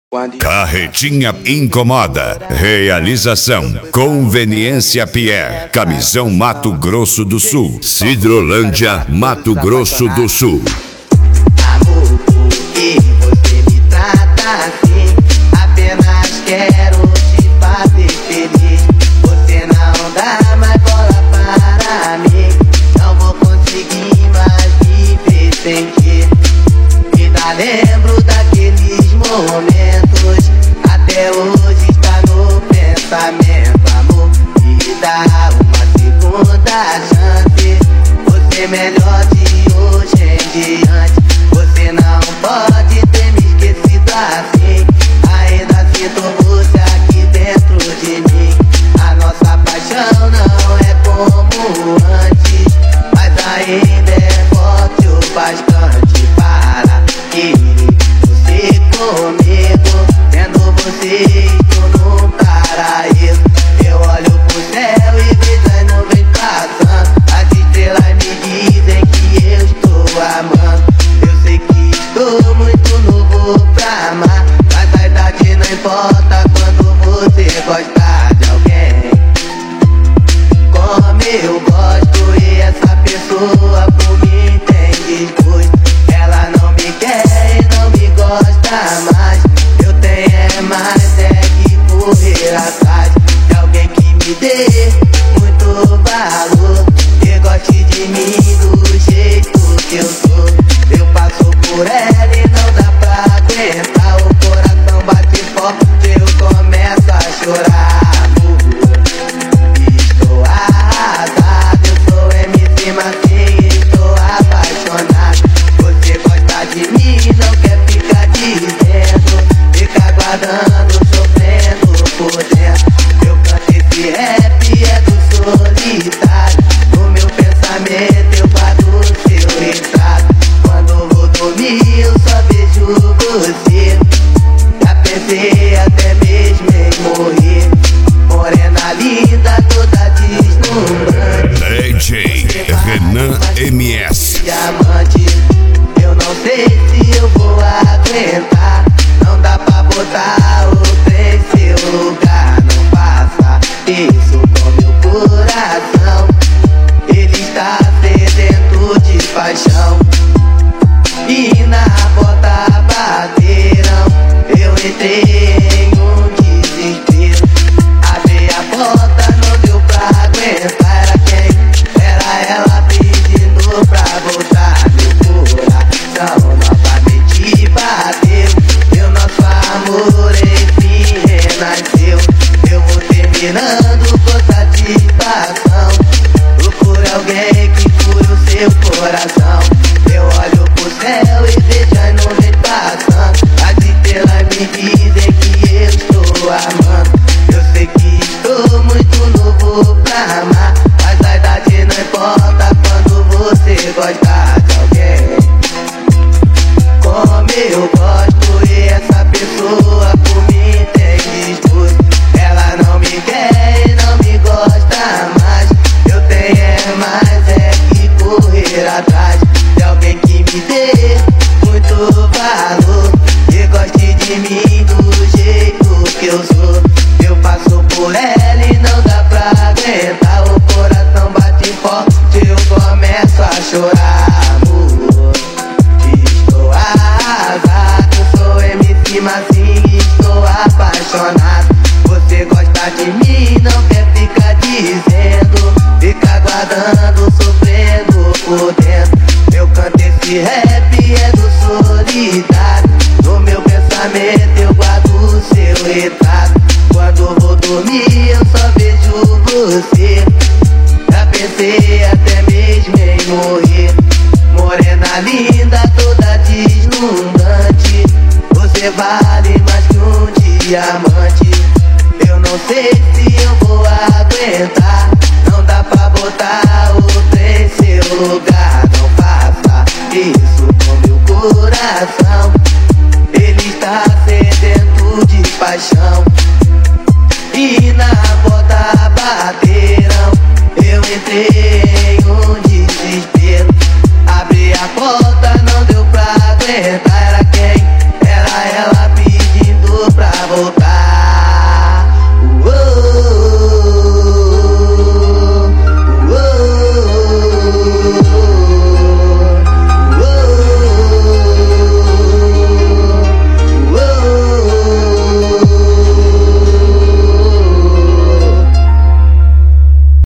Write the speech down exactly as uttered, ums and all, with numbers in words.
Carretinha incomoda. Realização Conveniência Pierre. Camisão Mato Grosso do Sul. Cidrolândia, Mato Grosso do Sul. Amor, por que você me trata assim? Apenas quero te fazer feliz. Você não dá mais bola para mim. Não vou conseguir mais viver sem ti. Ainda lembro daqueles momentos, até hoje está no pensamento. Amor, me dá uma segunda chance. Você é melhor de hoje em diante. Você não pode ter me esquecido assim. Ainda sinto você aqui dentro de mim. A nossa paixão não é como antes, mas ainda é forte o bastante para querer você comigo. Tendo você estou num paraíso. Eu olho pro céu e vejo as nuvens passando. As estrelas me dizem que eu estou amando. Eu sei que estou muito novo pra amar, mas a idade não importa quando você gosta de alguém como eu gosto. E essa pessoa por mim tem desgosto. Ela não me quer e não me gosta mais. Eu tenho é mais é que correr atrás de alguém que me dê muito valor e goste de mim do jeito que eu sou. Eu passo por ela e não dá pra aguentar. O coração bate forte, eu começo a chorar. Estou arrasado, eu sou M C Marcinho, estou apaixonado. Você gosta de mim, não quer ficar dizendo, fica aguardando, sofrendo por dentro. Eu canto esse rap, é do solitário. No meu pensamento eu guardo seu retrato. Quando vou dormir eu só vejo você. Já pensei até mesmo em morrer. Morena linda, toda deslumbrante. D J Renan M S. Diamante, eu não sei se eu vou aguentar. Não dá pra botar outra em seu lugar. Não faça isso com meu coração. Ele está sedento de paixão. E na porta bateram. Eu entrei em um desespero. Abri a porta, não deu pra aguentar. Era quem? Era ela pedindo pra voltar. Meu coração novamente bateu. Meu nosso amor enfim renasceu. Eu vou terminando com satisfação. Procure alguém que cure o seu coração. Eu olho pro céu e vejo as nuvens passando. As estrelas me dizem que eu estou amando. Eu sei que estou muito novo pra amar, mas a idade não importa quando você gosta de alguém como eu gosto. E essa pessoa por mim tem desgosto. Ela não me quer e não me gosta mais. Eu tenho é mais é que correr atrás de alguém que me dê muito valor e goste de mim do jeito que eu sou. Eu passo por ela e não dá pra aguentar. O coração bate forte, eu começo a chorar. Amor, estou arrasado, sou M C Marcinho, estou apaixonado. Você gosta de mim, não quer ficar dizendo, fica aguardando, sofrendo por dentro. Eu canto esse rap, é do solitário. No meu pensamento eu guardo o seu retrato. Quando vou dormir eu só vejo você. Já pensei até mesmo em morrer. Morena linda, toda deslumbrante. Você vale mais que um diamante. Eu não sei se eu vou aguentar. Não dá pra botar outra em seu lugar. Não faça isso com meu coração. Ele está sedento de paixão. E na porta bateram. Eu entrei